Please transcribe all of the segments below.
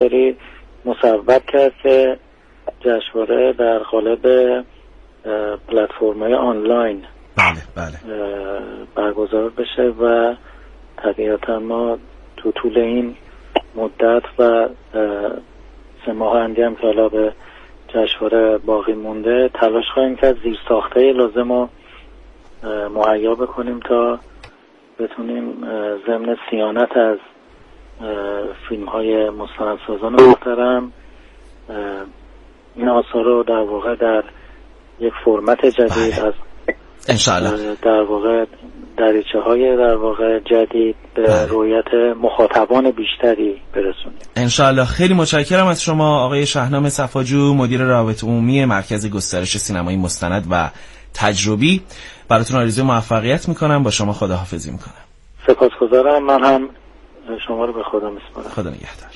مقداری مصوب کرد که جشنواره در قالب پلتفرم‌های آنلاین برگزار بشه و طبیعتا ما تو طول این مدت و 3 ماه اندی هم که حالا به جشنواره باقی مونده تلاش خواهیم کرد زیرساخت‌های لازم رو مهیا بکنیم تا بتونیم ضمن صیانت از فیلم‌های مستندسازان محترم این آثار رو در واقع در یک فرمت جدید از انشاءالله در واقع دریچه‌های در واقع جدید به رویت مخاطبان بیشتری برسونیم انشاءالله. خیلی متشکرم از شما آقای شهنام صفاجو، مدیر روابط عمومی مرکز گسترش سینمایی مستند و تجربی. براتون آرزوی موفقیت میکنم. با شما خداحافظی میکنم. سپاسگزارم. من هم شما رو به خدا میسپارم. خدا نگهدار.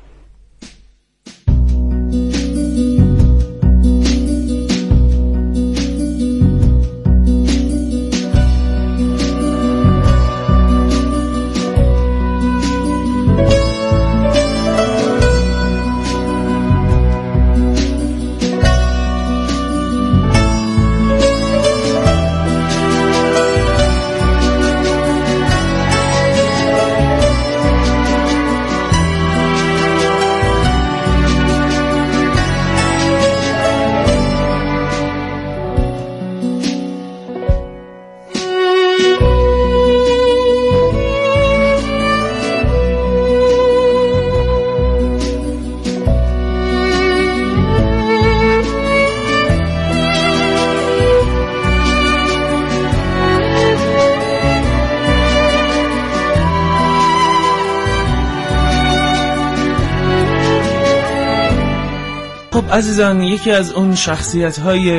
خب عزیزان، یکی از اون شخصیت‌های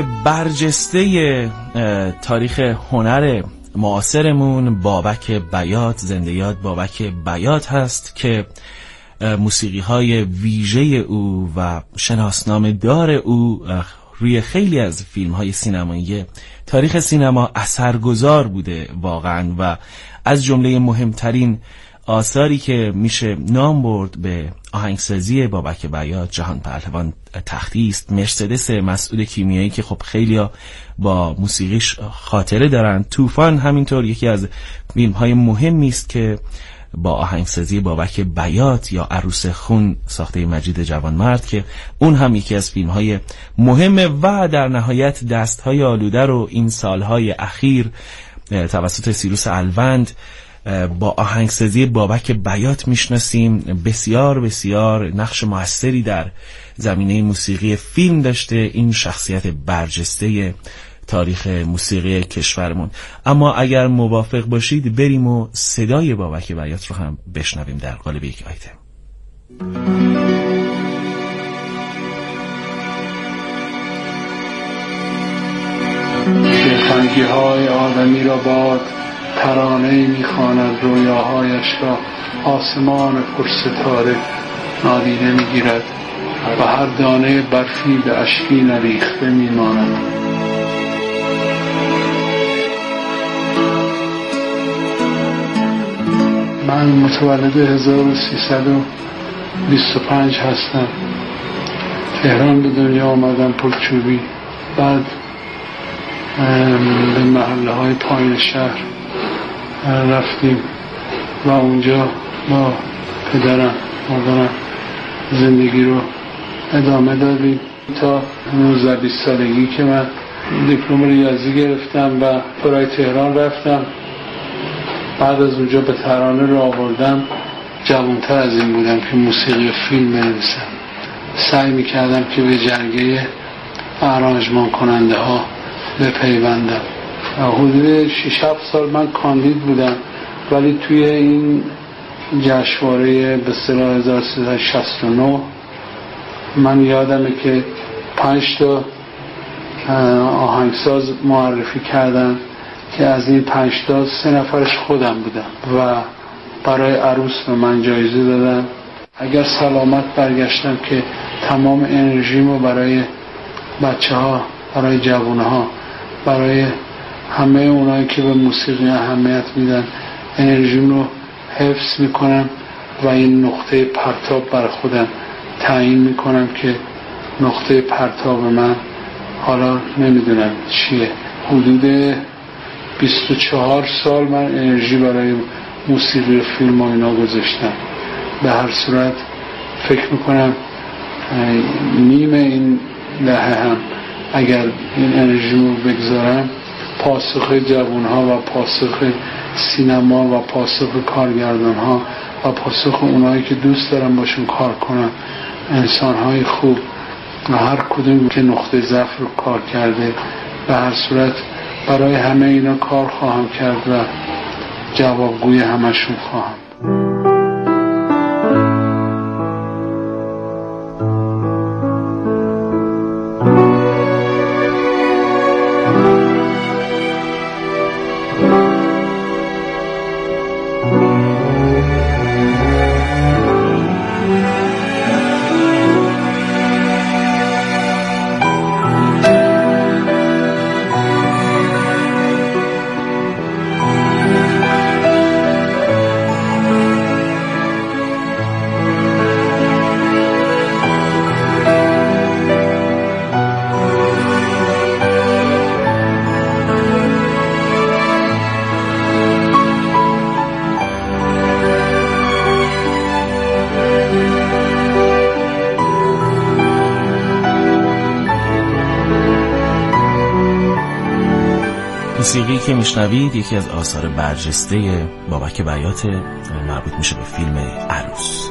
برجسته تاریخ هنر معاصرمون بابک بیات، زنده یاد بابک بیات هست که موسیقی‌های ویژه او و شناسنامه دار او روی خیلی از فیلم‌های سینمایی تاریخ سینما اثرگذار بوده واقعاً و از جمله مهمترین آثاری که میشه نام برد به آهنگسازی بابک بیات جهان پهلوان تختی است، مرسدس مسعود کیمیایی که خب خیلیا با موسیقیش خاطره دارن، طوفان همینطور یکی از فیلم‌های مهمی است که با آهنگسازی بابک بیات، یا عروس خون ساخته مجید جوانمرد که اون هم یکی از فیلم‌های مهمه و در نهایت دست‌های آلوده رو این سال‌های اخیر توسط سیروس الوند با آهنگسازی بابک بیات میشناسیم. بسیار بسیار نقش موثری در زمینه موسیقی فیلم داشته این شخصیت برجسته تاریخ موسیقی کشورمون. اما اگر موافق باشید بریم و صدای بابک بیات رو هم بشنویم در قالب یک آیتم. دلتنگی های آدمی را باد ترانه میخواند، رویاهایش را آسمان پرستاره نادیده میگیرد و هر دانه برفی به اشکی نریخته میماند. من متولد 1325 هستم. تهران به دنیا آمدم، پلچوبی، بعد به محله های پایین شهر رفتیم و اونجا با پدرم مادرم زندگی رو ادامه دادیم تا 19-20 سالگی که من دیپلم ریاضی گرفتم و برای تهران رفتم. بعد از اونجا به ترانه رو آوردم. جوانتر از این بودم که موسیقی فیلم بنویسم. سعی میکردم که به جرگه آرانژمان کننده ها بپیوندم. حدود 6-7 سال من کاندید بودم، ولی توی این جشنواره به اصطلاح 1369 من یادمه که 5 تا آهنگساز معرفی کردن که از این 5 تا 3 نفرش خودم بودم و برای عروس به من جایزه دادن. اگر سلامت برگشتم که تمام انرژیمو برای بچه ها، برای جوانه ها، برای همه اونایی که به موسیقی اهمیت میدن انرژیم رو حفظ میکنم و این نقطه پرتاب بر خودم تعیین میکنم که نقطه پرتاب من حالا نمیدونم چیه. حدود 24 سال من انرژی برای موسیقی فیلم و اینا گذاشتم. به هر صورت فکر میکنم نیم این دهه هم اگر این انرژی رو بگذارم، پاسخ جوانها و پاسخ سینما و پاسخ کارگردانها و پاسخ اونایی که دوست دارم باشون کار کنم، انسانهای خوب و هر کدوم که نقطه ضعف رو کار کرده، به هر صورت برای همه اینا کار خواهم کرد و جوابگوی همشون خواهم. موسیقی که میشنوید یکی از آثار برجسته بابک بیات، مربوط میشه به فیلم عروس.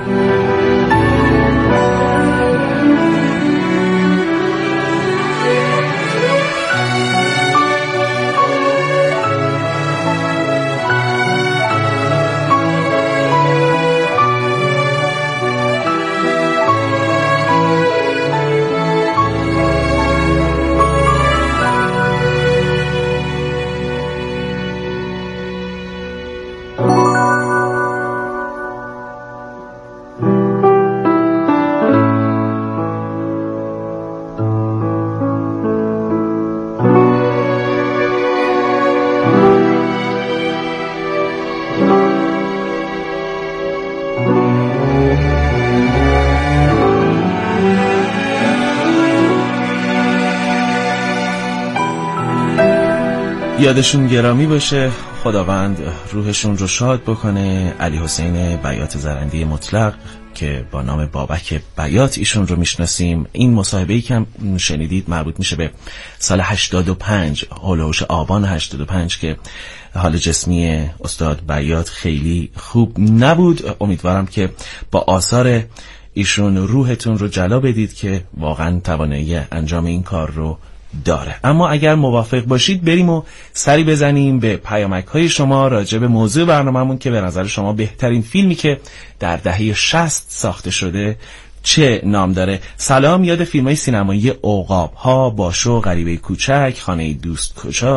یادشون گرامی باشه، خداوند روحشون رو شاد بکنه. علی حسین بیات زرندی مطلق که با نام بابک بیات ایشون رو میشناسیم. این مصاحبه‌ای که شنیدید مربوط میشه به سال 85، هولوش آبان 85 که حال جسمی استاد بیات خیلی خوب نبود. امیدوارم که با آثار ایشون روحتون رو جلا بدید که واقعا توانایی انجام این کار رو داره. اما اگر موافق باشید بریم و سری بزنیم به پیامک‌های شما راجع به موضوع برنامه‌مون که به نظر شما بهترین فیلمی که در دهه 60 ساخته شده چه نام داره. سلام، یاد فیلم‌های سینمایی عقاب‌ها، باشو، غریبه کوچک، خانه دوست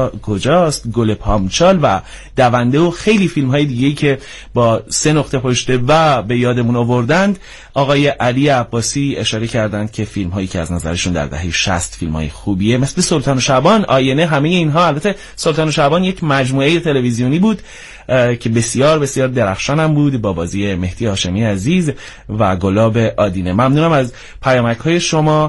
کجاست، گل پامچال و دونده و خیلی فیلم‌های دیگه‌ای که با 3 نقطه پشته و به یادمون آوردند. آقای علی عباسی اشاره کردند که فیلم‌هایی که از نظرشون در دهه 60 فیلم‌های خوبیه مثل سلطان و شعبان، آینه، همه اینها. البته سلطان و شعبان یک مجموعه تلویزیونی بود که بسیار بسیار درخشان هم بود با بازی مهدی هاشمی عزیز و گلاب آدینه. ممنونم از پیامک‌های شما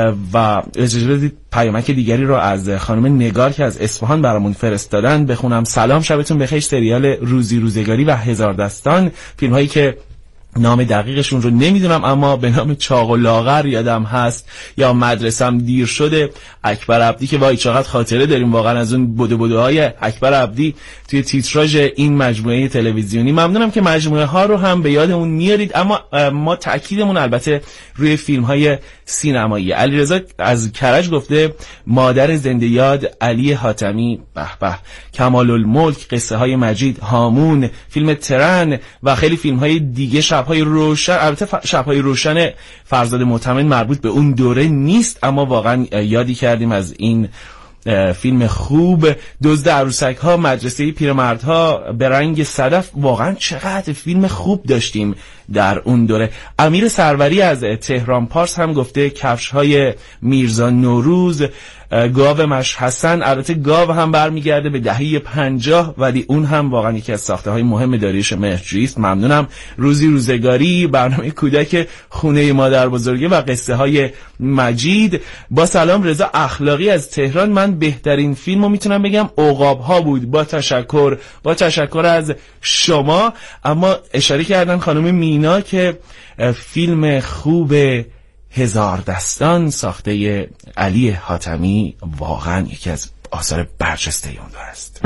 و اجازه بدید پیامک دیگری رو از خانم نگار که از اصفهان برامون فرستادن بخونم. سلام، شبتون بخیر. سریال روزی روزگاری و هزار دستان، فیلم‌هایی که نام دقیقشون رو نمیدونم اما به نام چاق و لاغر یادم هست، یا مدرسم دیر شده اکبر عبدی که وای چقدر خاطره داریم واقعا از اون بدوهای اکبر عبدی توی تیتراژ این مجموعه تلویزیونی. ممنونم که مجموعه ها رو هم به یادمون میارید، اما ما تأکیدمون البته روی فیلم های سینمایی. علیرضا از کرج گفته مادر زنده یاد، علی حاتمی، به به، کمال الملک، قصه های مجید، هامون، فیلم ترن و خیلی فیلم های دیگه. شب‌های روشن، البته شب‌های روشن فرزاد معتمد مربوط به اون دوره نیست اما واقعا یادی کردیم از این فیلم خوب. دزد عروسک ها، مدرسه پیرمردها، به رنگ صدف، واقعا چقدر فیلم خوب داشتیم در اون دوره. امیر سروری از تهران پارس هم گفته کفش‌های میرزا نوروز، گاو مش حسن. البته گاو هم برمیگرده به دهه 50 ولی اون هم واقعا یکی از ساخته‌های مهم داریوش مهرجویی است. ممنونم. روزی روزگاری، برنامه کودک خونه مادر بزرگه و قصه های مجید. با سلام، رضا اخلاقی از تهران. من بهترین فیلمو میتونم بگم عقاب ها بود. با تشکر از شما. اما اشاره کردن خانم مینا که فیلم خوب هزار دستان ساخته علی حاتمی واقعا یکی از آثار برجسته اون دور است.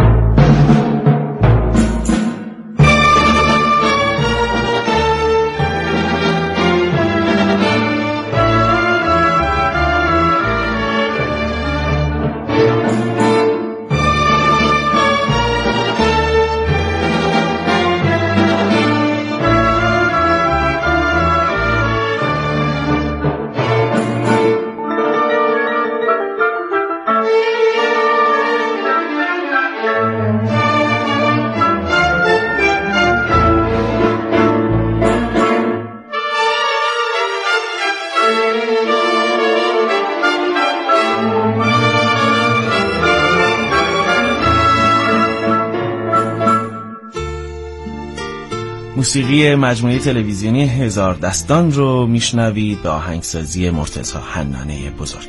موسیقی مجموعه تلویزیونی هزار دستان رو میشنوید به آهنگسازی مرتضی حنانه بزرگ.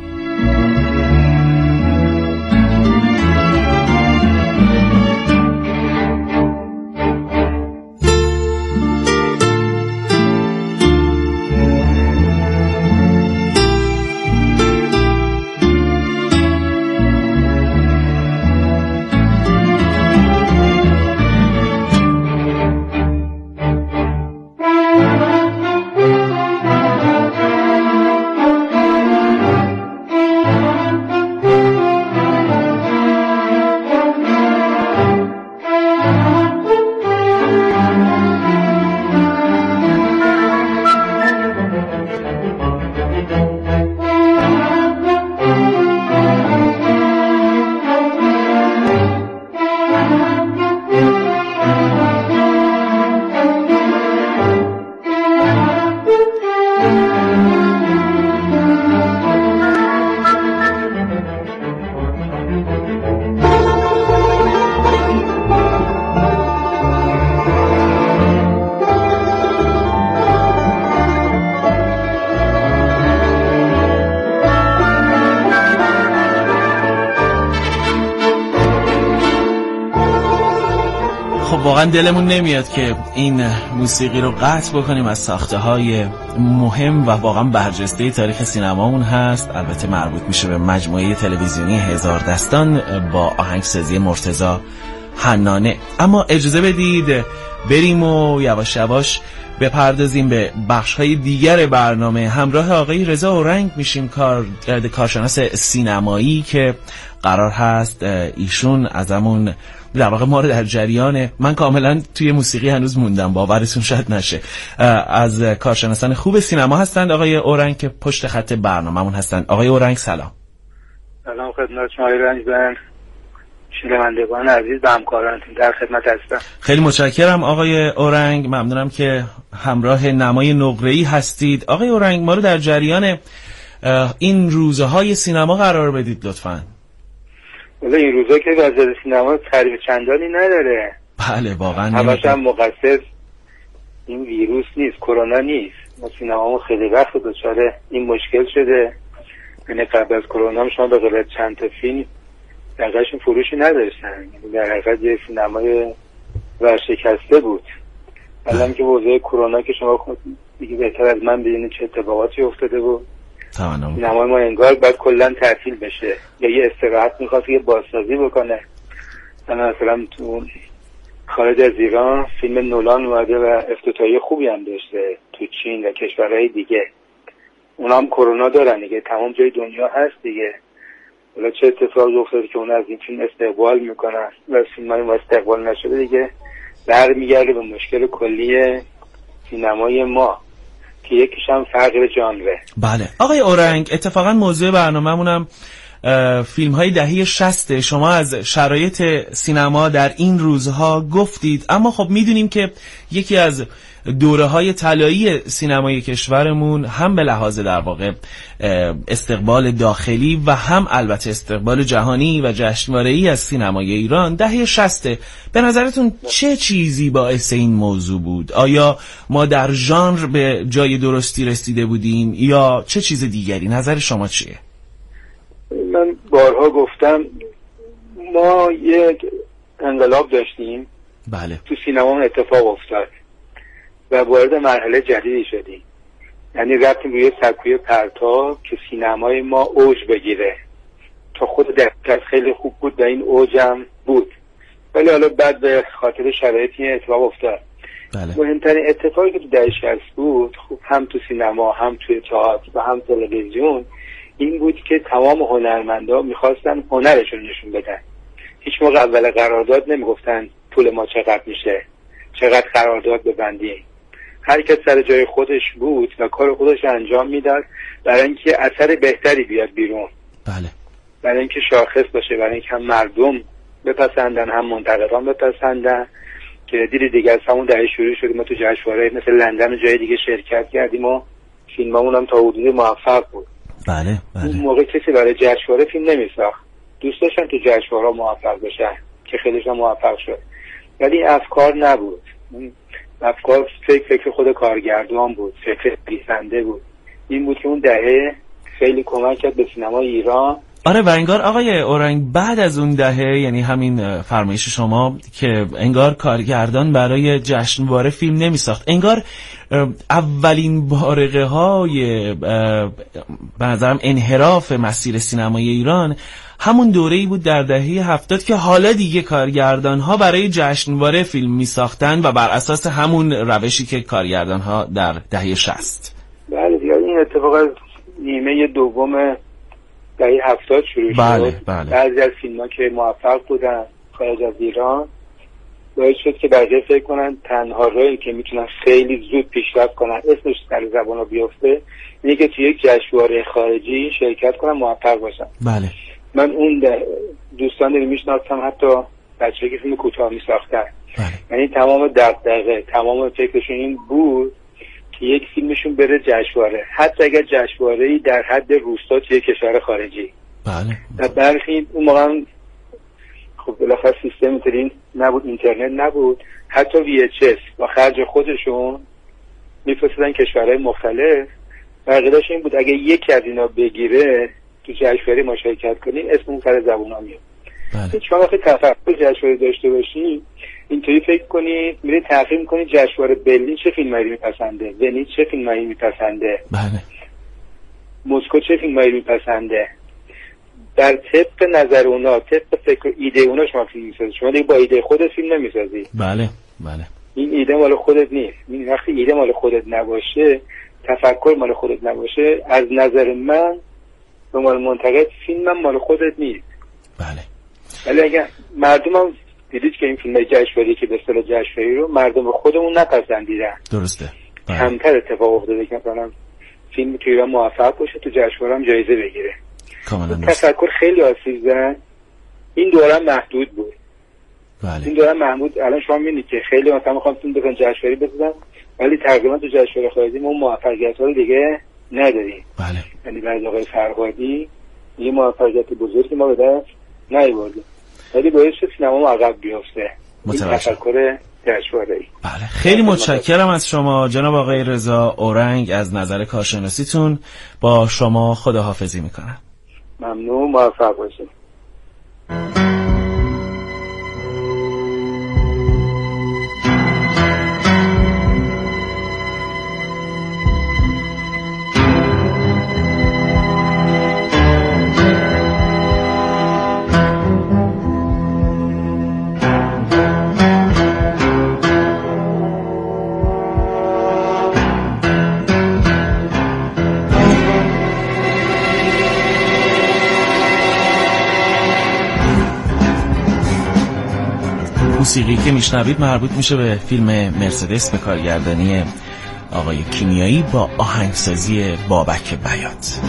واقعا دلمون نمیاد که این موسیقی رو قطع بکنیم. از ساخته‌های مهم و واقعا برجسته تاریخ سینمامون هست. البته مربوط میشه به مجموعه تلویزیونی هزار دستان با آهنگسازی مرتضی حنانه. اما اجازه بدید بریم و یواش یواش بپردازیم به بخش‌های دیگر برنامه. همراه آقای رضا اورنگ میشیم، کارشناس سینمایی که قرار هست ایشون ازمون در واقع ما رو در جریان، من کاملا توی موسیقی هنوز موندم باورتون شاید نشه، از کارشناسان خوب سینما هستند آقای اورنگ که پشت خط برنامه‌مون هستند. آقای اورنگ سلام. سلام خدمت شما رنجبر، شنوندگان عزیز و همکارانتون در خدمت هستم. خیلی متشکرم آقای اورنگ، ممنونم که همراه نمای نقره‌ای هستید. آقای اورنگ ما رو در جریان این روزهای سینما قرار بدید لطفاً. ولی این روزا که وضعیت سینما تعریف چندانی نداره. بله واقعا همش هم مقصر این ویروس نیست، کرونا نیست. ما سینمامون خیلی وقت دچار این مشکل شده. یعنی قبل از کرونا شما به غیر چند تا فیلم دقیقشون فروشی نداشتن، در حقیقت یه سینمای ورشکسته بود. الان که وضعیت کرونا که شما خود دیگه بهتر از من ببینید چه اتفاقاتی افتاده بود. سینمای ما انگار باید کلا تعطیل بشه یا یه استراحت میخواد یه بازسازی بکنه. مثلا تو خارج از ایران فیلم نولان اومده و افتتاحیه خوبی هم داشته تو چین و کشورهای دیگه. اونا هم کرونا دارن دیگه، تمام جای دنیا هست دیگه. حالا چه اتفاقی افتاده که اونا از این فیلم استقبال میکنن و فیلمای ما استقبال نشده دیگه، برمیگرده به مشکل کلی سینمای ما که یکیش هم فقر ژانره. بله آقای اورنگ، اتفاقا موضوع برنامه‌مونم فیلم های دهه 60. شما از شرایط سینما در این روزها گفتید، اما خب میدونیم که یکی از دوره‌های طلایی سینمای کشورمون هم به لحاظ در واقع استقبال داخلی و هم البته استقبال جهانی و جشنواره‌ای از سینمای ایران دهه 60. به نظرتون چه چیزی باعث این موضوع بود؟ آیا ما در ژانر به جای درستی رسیده بودیم یا چه چیز دیگری؟ نظر شما چیه؟ من بارها گفتم ما یک انقلاب داشتیم. بله. تو سینما اتفاق افتاد و وارد مرحله جدیدی شدیم. یعنی رفتیم روی سکوی پرتاب که سینمای ما اوج بگیره. تا خود دقیقاً خیلی خوب بود و این اوجم بود. ولی حالا بعد به خاطر شرایطی اتفاق افتاد. بله. مهمترین اتفاقی که تو دهه 60 بود، خب هم تو سینما هم توی تئاتر و هم تلویزیون، این بود که تمام هنرمندا میخواستن هنرشون نشون بدن. هیچ موقع اول قرارداد نمیگفتن پول ما چقدر میشه، چقدر قرارداد ببندیم. هر کس سر جای خودش بود و کار خودش انجام میداد برای اینکه اثر بهتری بیاد بیرون. بله. برای اینکه شاخص باشه، برای اینکه هم مردم بپسندن هم منتقدان بپسندن. که دیگه از همون دهه شروع شد ما تو جشنواره مثل لندن و جای دیگه شرکت کردیم و فیلممون هم تا حدودی موفق بود. بله. اون موقع کسی برای جشنواره فیلم نمیساخت. دوست داشتن تو جشنواره موفق بشن که خیلیشون موفق شد. ولی افکار نبود. افکار فکر خود کارگردان بود، فکر نویسنده بود. این بود که اون دهه خیلی کمک کرد به سینمای ایران. آره و انگار آقای اورنگ بعد از اون دهه، یعنی همین فرمایش شما که انگار کارگردان برای جشنواره فیلم نمیساخت، انگار اولین بارقه های به نظرم انحراف مسیر سینمای ایران همون دوره‌ای بود در دهه 70 که حالا دیگه کارگردان ها برای جشنواره فیلم میساختن و بر اساس همون روشی که کارگردان ها در دهه 60. بله دیگه این اتفاق از نیمه دوم دهه 70 شروع شد. بعضی از فیلم‌ها که موفق بودن خارج از ایران باعث شد که بقیه فکر کنن تنها راهی که میتونن خیلی زود پیشرفت کنن، اسمش سر زبانا بیفته، اینه که توی یک جشنواره خارجی شرکت کنن، موفق باشن. بله. من اون دوستان رو میشناسم، حتی بچه‌ای که فیلم کوتاه میساختن. یعنی تمام دغدغه، تمام فکرشون این بود که یک فیلمشون بره جشنواره، حتی اگر جشنواره‌ای در حد روستا توی کشور خارجی. بله. و برخی اون موقع خب بالاخره سیستم اینطوری نبود، اینترنت نبود، حتی VHS با خرج خودشون میفرستادن کشورهای مختلف. عقیده‌اش این بود اگه یکی از اینا بگیره تو جشنواره ما شرکت کنیم اسم اون سر زبونا میاد. بله. چون وقتی تفکر جشنواره داشته باشی اینطوری فکر کنی، میری تحقیق کنی جشنواره برلین چه فیلمایی میپسنده، ونیز چه فیلمایی میپسنده، بله، مسکو چه فیلمایی میپسنده، در طبق نظر اونا، طبق فکر ایده اونا شما فیلم میسازی. شما دیگه با ایده خودت فیلم نمیسازی. بله بله. این ایده مال خودت نیست. این وقتی ایده مال خودت نباشه، تفکر مال خودت نباشه، از نظر من به مال منتقد فیلمم مال خودت نیست. بله. ولی اگه مردم هم دیدید که این فیلم جشنواره که به اصطلاح جشنواره رو مردم خودمون نپسندیدن. درسته. کمتر اتفاق افتاده که مثلا فیلم تو ایران موفق باشه تو جشنواره هم جایزه بگیره. تفکر خیلی آسیب زد. این دوران محدود بود. بله. این دوران محدود. الان شما میبینید که خیلی مثلا میخوام فیلم بزنن جشنواره بزنن، ولی تقریبا تو جشنواره خارجی ما موفقیت‌ها رو دیگه نداریم. بله. یعنی برای آقای فرهادی یه موفقیت بزرگی ما به دست نیاوردیم. ولی باعث شد سینما ما عقب بیفته. این تفکر جشنواره‌ای. بله. خیلی متشکرم از شما جناب آقای رضا اورنگ از نظر کارشناسیتون. با شما خداحافظی میکنم. ممنون، موفق باشید. موسیقی که میشنوید مربوط میشه به فیلم مرسدس به کارگردانی آقای کیمیایی با آهنگسازی بابک بیات.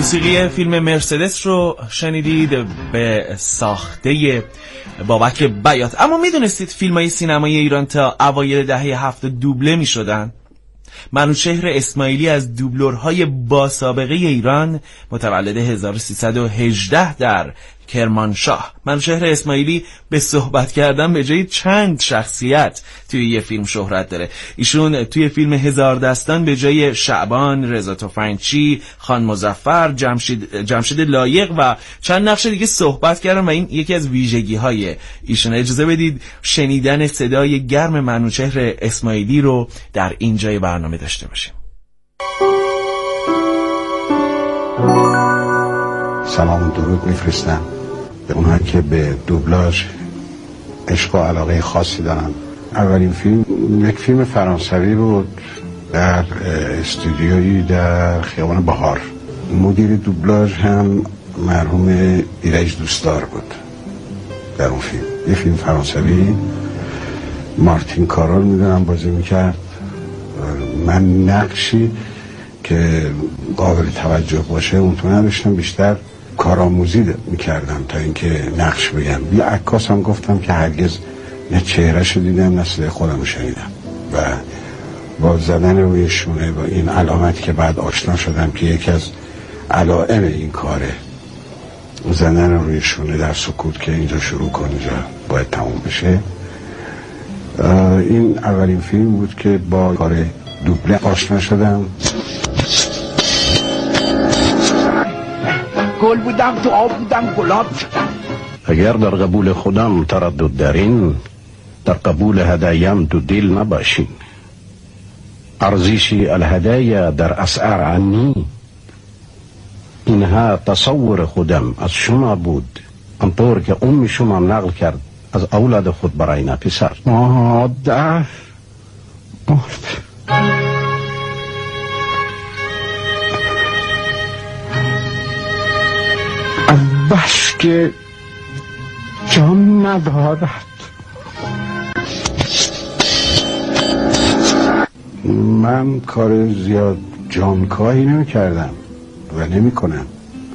موسیقی فیلم مرسدس رو شنیدید به ساخته بابک بیات. اما میدونستید فیلم‌های سینمایی ایران تا اوایل دهه 70 دوبله میشدن؟ منوچهر اسماعیلی از دوبلورهای با سابقه ایران، متولد 1318 در کرمانشاه. منوچهر اسماعیلی به صحبت کردن به جای چند شخصیت توی یه فیلم شهرت داره. ایشون توی فیلم هزار دستان به جای شعبان، رضا تفنگچی، خان مظفر، جمشید لایق و چند نقش دیگه صحبت کردن و این یکی از ویژگی‌های ایشون. اجازه بدید شنیدن صدای گرم منوچهر اسماعیلی رو در این جای برنامه داشته باشیم. سلام و درود میفرستم به اونها که به دوبلاژ عشق و علاقه خاصی دارن. اولین فیلم یک فیلم فرانسوی بود در استودیویی در خیابان بهار. مدیر دوبلاژ هم مرحوم ایرج دوستدار بود. در اون فیلم یه فیلم فرانسوی مارتین کارول میدونم بازی میکرد. من نقشی که قابل توجه باشه اون تو نداشتم، بیشتر کارآموزی میکردم تا اینکه نقش بگم. یه عکاس هم گفتم که هرگز نه چهرهشو دیدم نه صدای خودم شنیدم و با زدن روی شونه با این علامتی که بعد آشنا شدم که یکی از علائم این کاره زدن روی شونه در سکوت که اینجا شروع کن اینجا باید تموم بشه. این اولین فیلم بود که با کار دوبله آشنا شدم. گل بودم تو آب بودم گلاب. اگر در قبول خودم تردد دارین، در قبول هدایم دو دل نباشین. ارزش الهدایا در اسعار عنی، اینها تصور خودم از شما بود، آنطور که ام شما نقل کرد از اولاد خود برای پسر. مادر مرد. بس که جان ندارد. من کار زیاد جانکاهی نمی کردم و نمی کنم.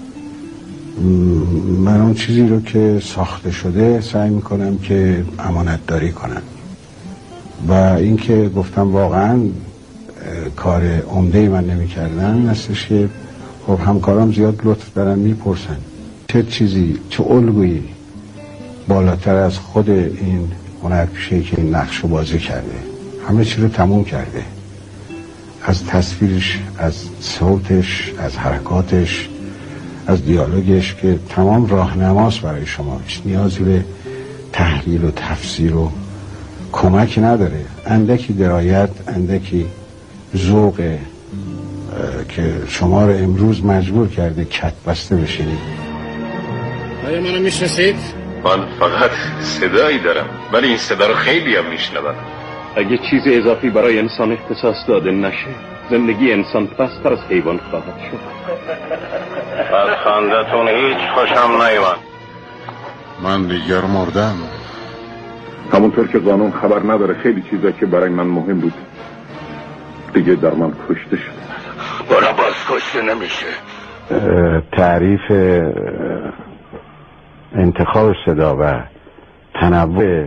من اون چیزی رو که ساخته شده سعی می کنم که امانت داری کنم و این که گفتم واقعا کار عمده من نمی کردم این هستش که خب همکارام زیاد لطف دارن میپرسن چه چیزی، چه الگویی بالاتر از خود این هنرپیشه‌ای که این نقش رو بازی کرده، همه چی رو تموم کرده، از تصویرش، از صوتش، از حرکاتش، از دیالوگش که تمام راهنماست برای شما. هیچ نیازی به تحلیل و تفسیر و کمکی نداره. اندکی درایت، اندکی ذوق که شما رو امروز مجبور کرده کت بسته بشینید. آیا منو میشناسید؟ من فقط صدایی دارم ولی این صدا رو خیلی هم میشنون. اگه چیز اضافی برای انسان اختصاص داده نشه زندگی انسان پستر از حیوان خواهد شد. از خندتون هیچ خوشم نیومد. من دیگر مردم. همونطور که قانون خبر نداره خیلی چیزا که برای من مهم بود دیگه در من کشته شد. برا باز کشته نمیشه. تعریف انتخاب صدا و تنوع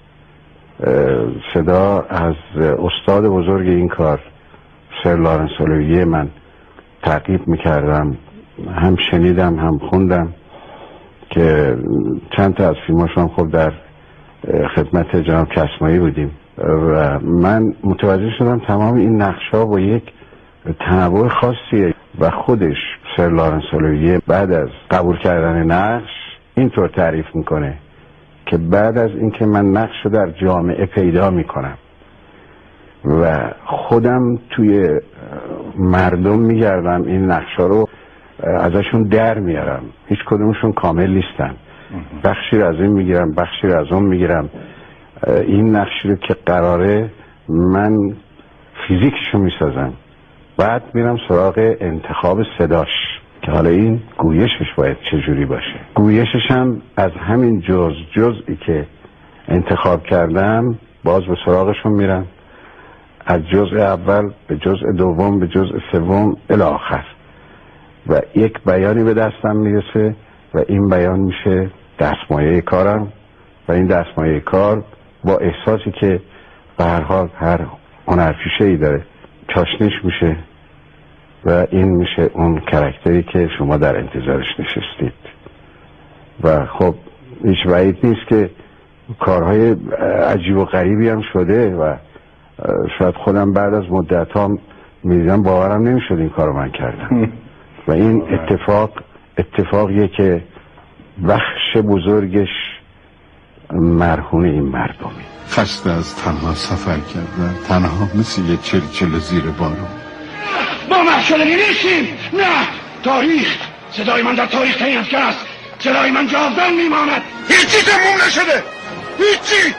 صدا از استاد بزرگ این کار سر لارنس اولیویه من تعقیب میکردم، هم شنیدم هم خوندم که چند تا از فیلماش هم خب در خدمت جناب کسمایی بودیم و من متوجه شدم تمام این نقش‌ها با یک تنوع خاصیه و خودش سر لارنس اولیویه بعد از قبول کردن نقش اینطور تعریف میکنه که بعد از اینکه من نقش رو در جامعه پیدا میکنم و خودم توی مردم میگردم این نقشا رو ازشون در میارم، هیچ کدومشون کامل نیستن، بخشی رو از این میگیرم بخشی رو از اون میگیرم. این نقشی رو که قراره من فیزیکشو میسازم، بعد میرم سراغ انتخاب صداش که حالا این گویشش باید چجوری باشه. گویشش هم از همین جزئی که انتخاب کردم باز به سراغشون میرم، از جزء اول به جزء دوم به جزء سوم الی آخر. و یک بیانی به دستم میرسه و این بیان میشه دستمایه کارم و این دستمایه کار با احساسی که به هر حال هر هنرپیشه‌ای داره چاشنیش میشه و این میشه اون کاراکتری که شما در انتظارش نشستید. و خب هیچ بعید نیست که کارهای عجیب و غریبی هم شده و شاید خودم بعد از مدت ها میدیدم باورم نمیشد این کارو من کردم و این اتفاقیه که بخش بزرگش مرهون این مردمی. خسته از تنها سفر کردن، تنها مثل یه چلچل زیر بارون. ما محشرمی نیستیم. نه، تاریخ، صدای من در تاریخ تعیین افکن است. صدای من جاودان میماند. هیچی تموم نشده، هیچی.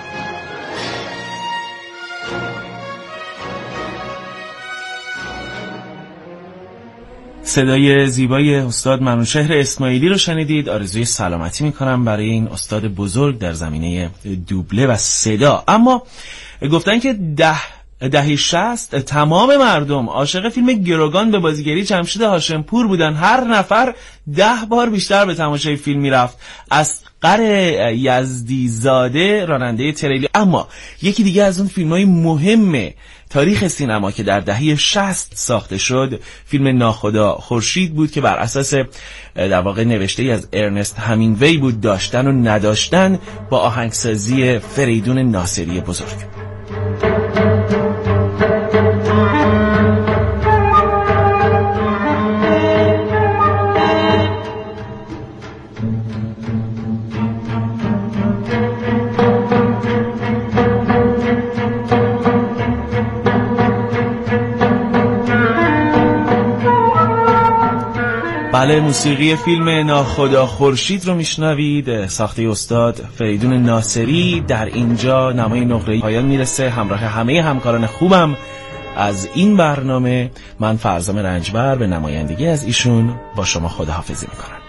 صدای زیبای استاد منوچهر اسماعیلی رو شنیدید. آرزوی سلامتی میکنم برای این استاد بزرگ در زمینه دوبله و صدا. اما گفتن که دهه 60 تمام مردم عاشق فیلم گروگان به بازیگری جمشید هاشمپور بودن. هر نفر 10 بار بیشتر به تماشای فیلم میرفت. اصغر یزدی زاده راننده تریلی. اما یکی دیگه از اون فیلم‌های مهم تاریخ سینما که در دهه 60 ساخته شد فیلم ناخدا خورشید بود که بر اساس در واقع نوشته‌ای از ارنست همینگوی بود، داشتن و نداشتن، با آهنگسازی فریدون ناصری بزرگ. بله، موسیقی فیلم ناخدا خورشید رو میشنوید، ساخته استاد فریدون ناصری. در اینجا نمای نقره‌ای پایان میرسه. همراه همه همکاران خوبم از این برنامه، من فرزام رنجبر به نمایندگی از ایشون با شما خداحافظی میکنم.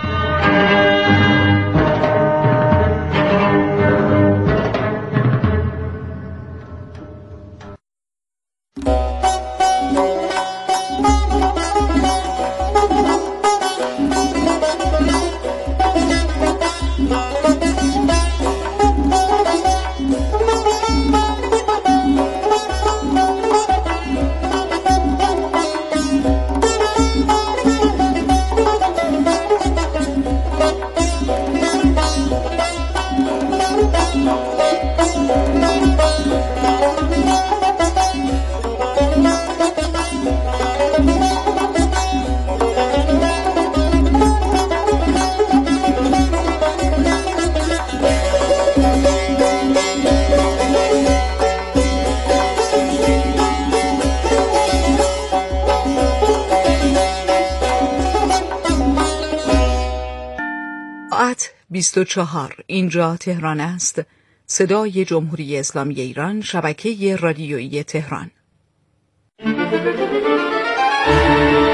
ساعت 24. اینجا تهران است. صدای جمهوری اسلامی ایران، شبکه رادیویی تهران.